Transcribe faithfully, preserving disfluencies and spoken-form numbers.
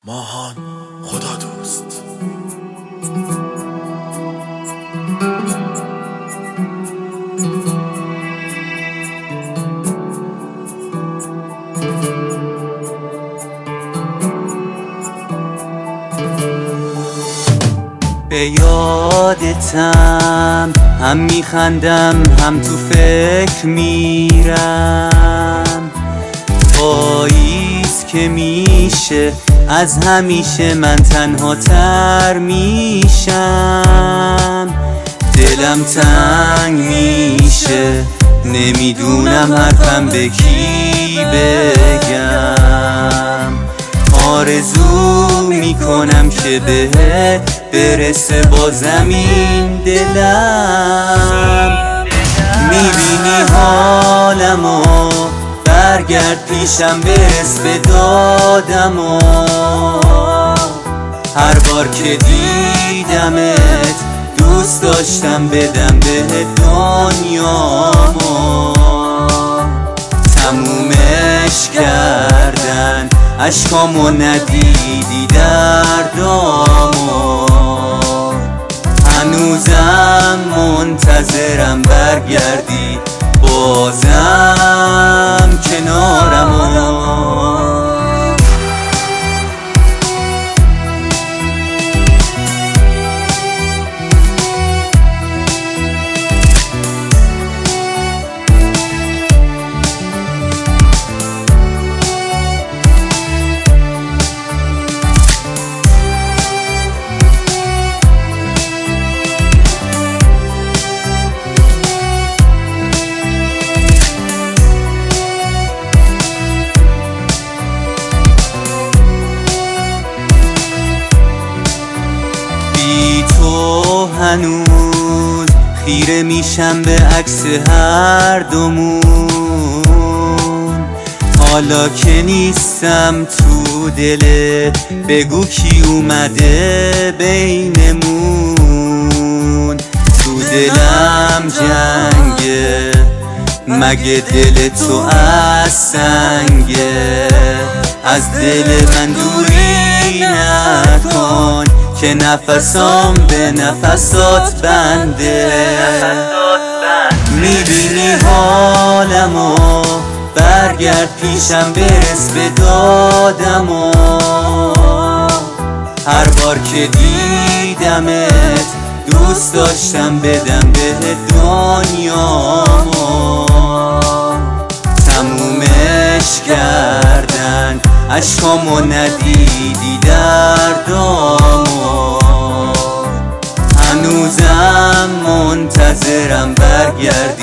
ماهان خدا دوست. به یادتم هم میخندم هم تو فکر میرم. پاییز که میشه از همیشه من تنها تر میشم. دلم تنگ میشه نمیدونم حرفم به کی بگم. آرزو میکنم که به برسه با زمین دلم. میبینی حالمو برگرد پیشم برس به دادمو. هر بار که دیدمت دوست داشتم بدم به دنیامو. تمومش کردن اشکامو ندیدی دردامو. هنوزم منتظرم برگردی بازم کنارمو. هنوز خیره میشم به عکس هر دومون. حالا که نیستم تو دل بگو کی اومده بینمون. تو دلم جنگه مگه دل تو از سنگه. از دل من دوری نکن که نفسام به نفسات بنده. میبینی حالمو برگرد پیشم برس به دادمو. هر بار که دیدمت دوست داشتم بدم به دنیامو. تمومش کردن اشکامو ندیدی دردامو. هنوزم منتظرم برگرد